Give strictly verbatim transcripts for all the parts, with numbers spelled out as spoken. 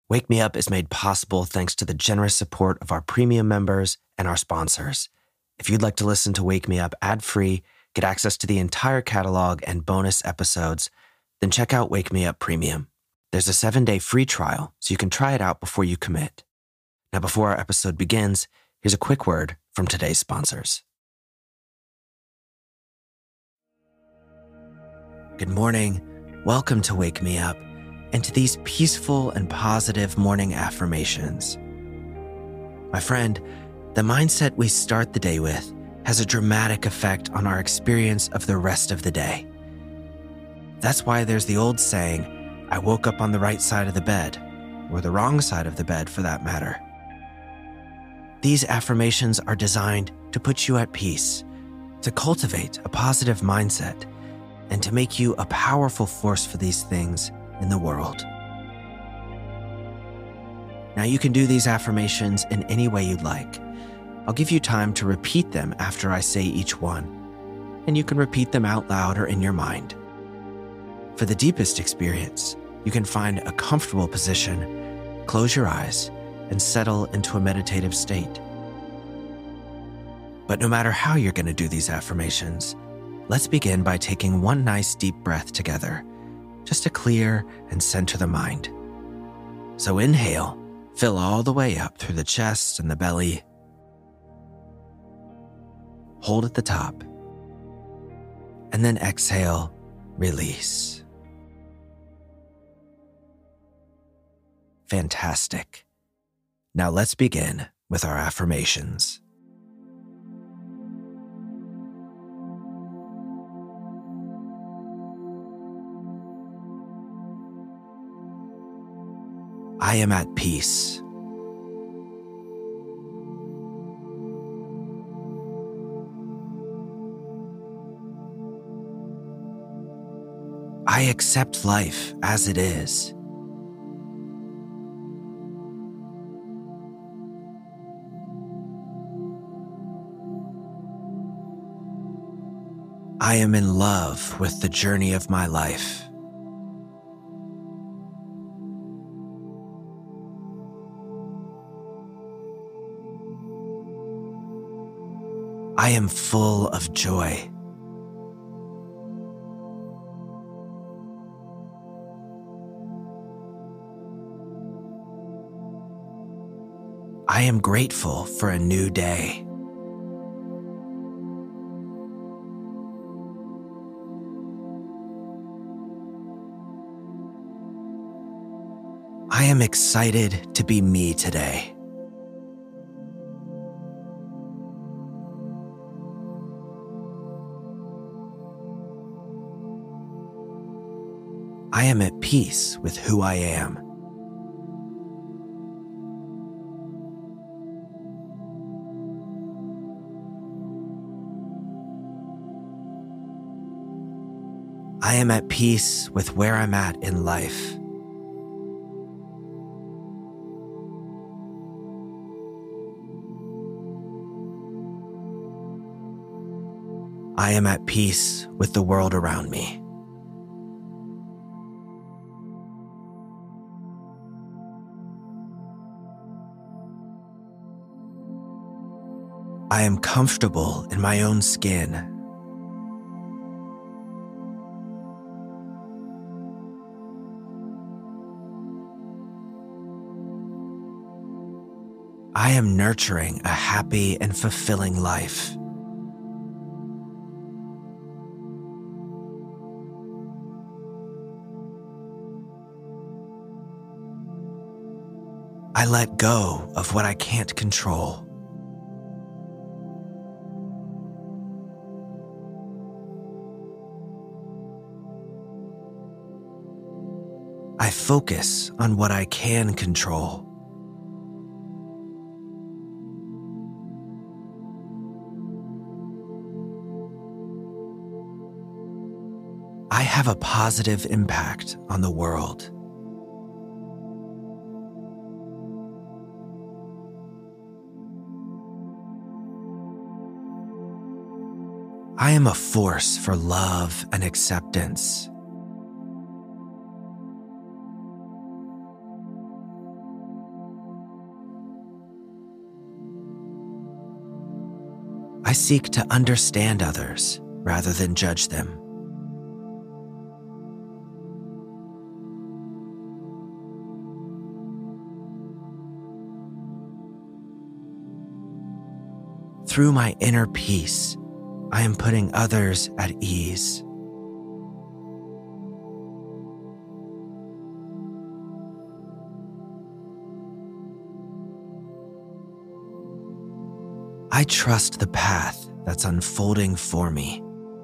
Wake Me Up is made possible thanks to the generous support of our premium members and our sponsors. If you'd like to listen to Wake Me Up ad-free, get access to the entire catalog and bonus episodes, then check out Wake Me Up Premium. There's a seven-day free trial, so you can try it out before you commit. Now, before our episode begins, here's a quick word from today's sponsors. Good morning. Welcome to Wake Me Up and to these peaceful and positive morning affirmations. My friend, the mindset we start the day with has a dramatic effect on our experience of the rest of the day. That's why there's the old saying, I woke up on the right side of the bed, or the wrong side of the bed for that matter. These affirmations are designed to put you at peace, to cultivate a positive mindset, and to make you a powerful force for these things in the world. Now you can do these affirmations in any way you'd like. I'll give you time to repeat them after I say each one, and you can repeat them out loud or in your mind. For the deepest experience, you can find a comfortable position, close your eyes, and settle into a meditative state. But no matter how you're going to do these affirmations, let's begin by taking one nice deep breath together, just to clear and center the mind. So inhale, fill all the way up through the chest and the belly. Hold at the top. And then exhale, release. Fantastic. Now let's begin with our affirmations. I am at peace. I accept life as it is. I am in love with the journey of my life. I am full of joy. I am grateful for a new day. I am excited to be me today. I am at peace with who I am. I am at peace with where I'm at in life. I am at peace with the world around me. I am comfortable in my own skin. I am nurturing a happy and fulfilling life. I let go of what I can't control. I focus on what I can control. I have a positive impact on the world. I am a force for love and acceptance. I seek to understand others rather than judge them. Through my inner peace, I am putting others at ease. I trust the path that's unfolding for me.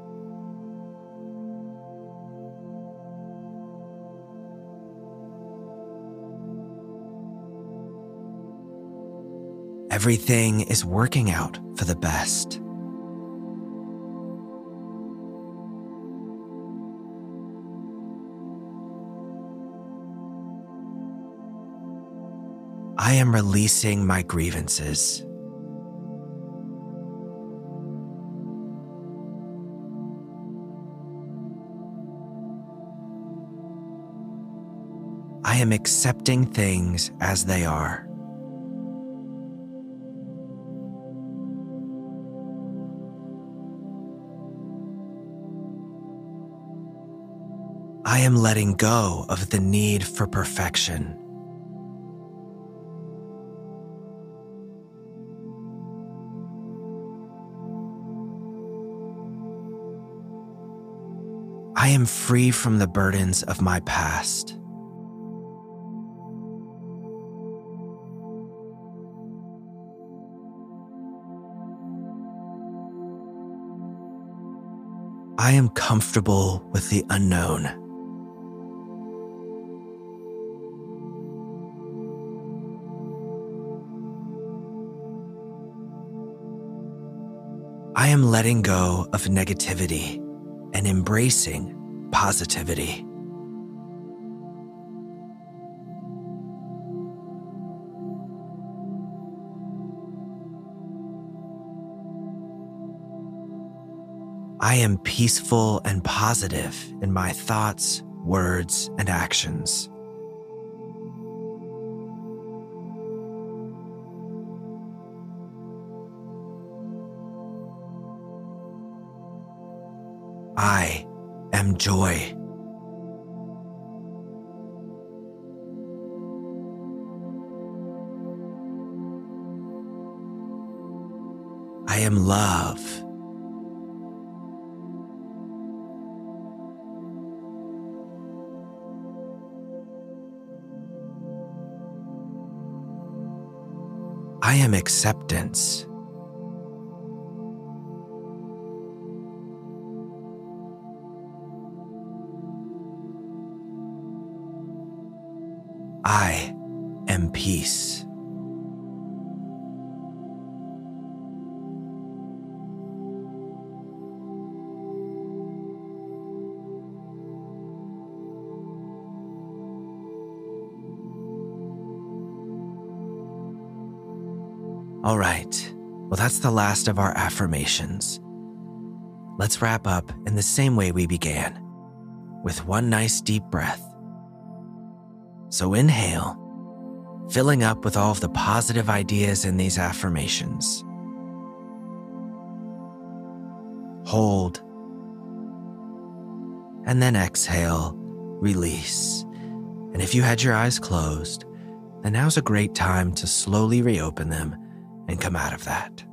Everything is working out for the best. I am releasing my grievances. I am accepting things as they are. I am letting go of the need for perfection. I am free from the burdens of my past. I am comfortable with the unknown. I am letting go of negativity and embracing positivity. I am peaceful and positive in my thoughts, words, and actions. I am joy. I am love. I am acceptance. I am peace. All right, well, that's the last of our affirmations. Let's wrap up in the same way we began, with one nice deep breath. So inhale, filling up with all of the positive ideas in these affirmations. Hold, and then exhale, release. And if you had your eyes closed, then now's a great time to slowly reopen them and come out of that.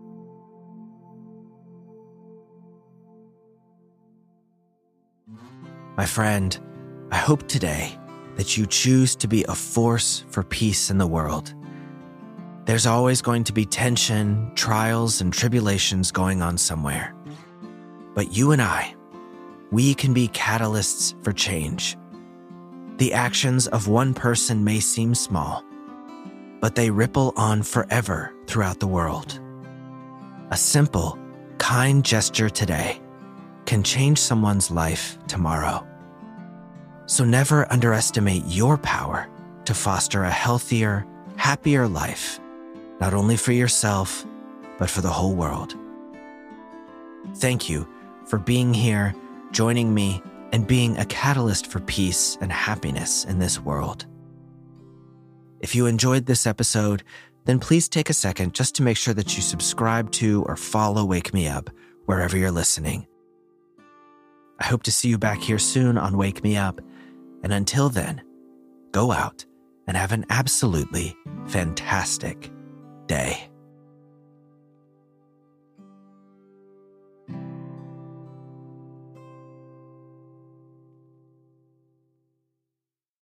My friend, I hope today that you choose to be a force for peace in the world. There's always going to be tension, trials, and tribulations going on somewhere. But you and I, we can be catalysts for change. The actions of one person may seem small, but they ripple on forever throughout the world. A simple, kind gesture today can change someone's life tomorrow. So never underestimate your power to foster a healthier, happier life, not only for yourself, but for the whole world. Thank you for being here, joining me, and being a catalyst for peace and happiness in this world. If you enjoyed this episode, then please take a second just to make sure that you subscribe to or follow Wake Me Up wherever you're listening. I hope to see you back here soon on Wake Me Up, and until then, go out and have an absolutely fantastic day.